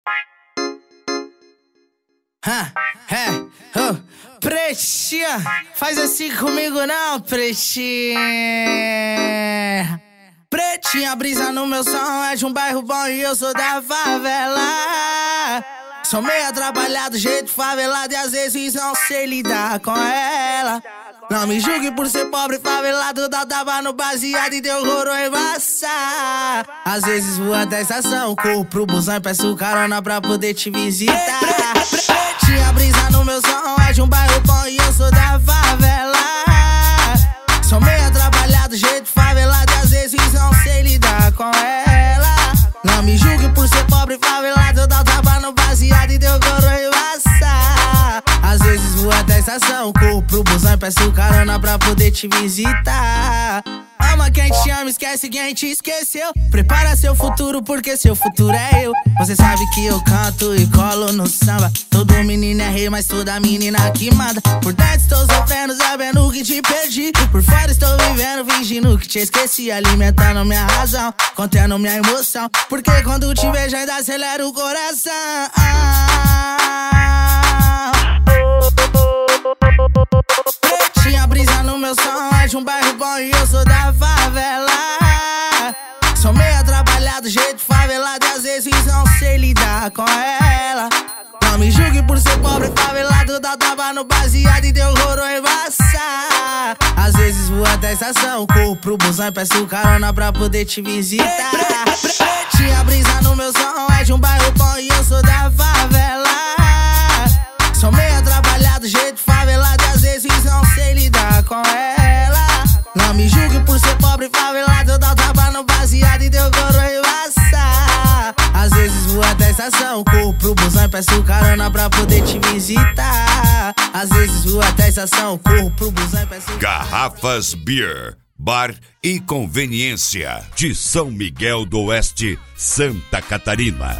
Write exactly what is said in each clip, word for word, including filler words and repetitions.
Ha, é, oh, pretinha, faz assim comigo não, pretinha. Pretinha, brisa no meu som, é de um bairro bom e eu sou da favela. Sou meio atrapalhado, jeito favelado e às vezes não sei lidar com ela. Não me julgue por ser pobre, favelado, dá tava no baseado e deu roro embaçar. Às vezes vou até a estação, corro pro busão e peço carona pra poder te visitar. Pretinha, brisa no meu som, é de um bairro bom e eu sou da favela. Sou meio atrapalhado, jeito favelado e às vezes não sei lidar com ela. Não me julgue por ser pobre, favelado, dá tava no baseado e deu roro embaçar. Às vezes vou até a estação, corro pro busão e peço carona pra poder te visitar. Ama quem te ama, esquece quem te esqueceu. Prepara seu futuro porque seu futuro é eu. Você sabe que eu canto e colo no samba. Todo menino é rei, mas toda menina que manda. Por dentro estou sofrendo, sabendo que te perdi. Por fora estou vivendo, fingindo que te esqueci. Alimentando minha razão, contendo minha emoção. Porque quando te vejo ainda acelera o coração. Pretinha, brisa no meu som, é de um bairro bom e eu sou da favela. Sou meio atrapalhado, jeito favelado e às vezes não sei lidar com ela. Não me julgue por ser pobre, favelado, dá tava no baseado e deu roro embaçar. Às vezes vou até a estação, corro pro busão e peço carona pra poder te visitar. Pretinha, brisa no meu som, é de um bairro bom e eu sou da favela. Sou meio atrapalhado, jeito favelado e às vezes não sei lidar com ela. Não me julgue por ser pobre, favelado, dá tava no baseado e deu roro embaçar. Às vezes vou até a estação, corro pro busão e peço carona pra poder te visitar. Às vezes vou até a estação, corro pro busão e peço... Garrafas Beer, bar e conveniência de São Miguel do Oeste, Santa Catarina.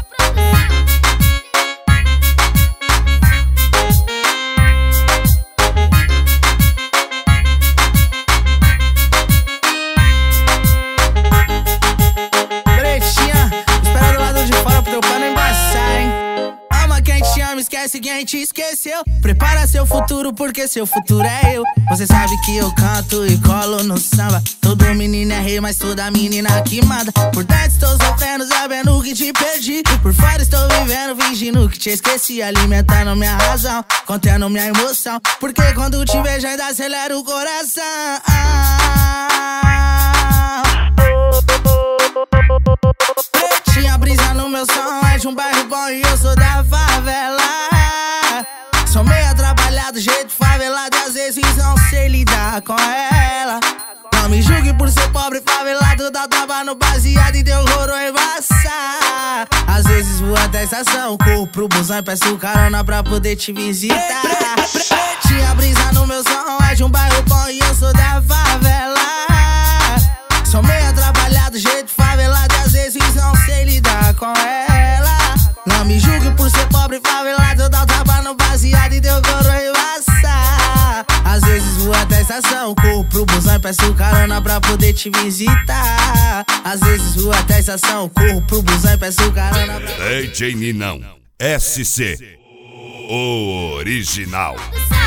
Esquece quem te esqueceu. Prepara seu futuro porque seu futuro é eu. Você sabe que eu canto e colo no samba. Todo menino é rei, mas toda menina que manda. Por dentro estou sofrendo, sabendo que te perdi. Por fora estou vivendo, fingindo que te esqueci. Alimentando minha razão, contendo minha emoção. Porque quando te vejo ainda acelera o coração. Pretinha, brisa no meu som, é de um bairro bom e eu sou da favela. Sou meio atrapalhado, jeito favelado e às vezes não sei lidar com ela. Não me julgue por ser pobre, favelado, dá tava no baseado e deu roro embaçar. Às vezes vou até a estação, corro pro busão e peço carona pra poder te visitar. Pretinha, brisa no meu som, é de um bairro bom e eu sou da favela. Sou meio atrapalhado, jeito favelado e às vezes não sei lidar com ela. Não me julgue por ser pobre, favelado, dá tava no baseado e deu roro embaçar. Às vezes vou até a estação, corro pro busão e peço carona pra poder te visitar. Às vezes vou até a estação, corro pro busão e peço carona pra... D J Ninão, S C, o original.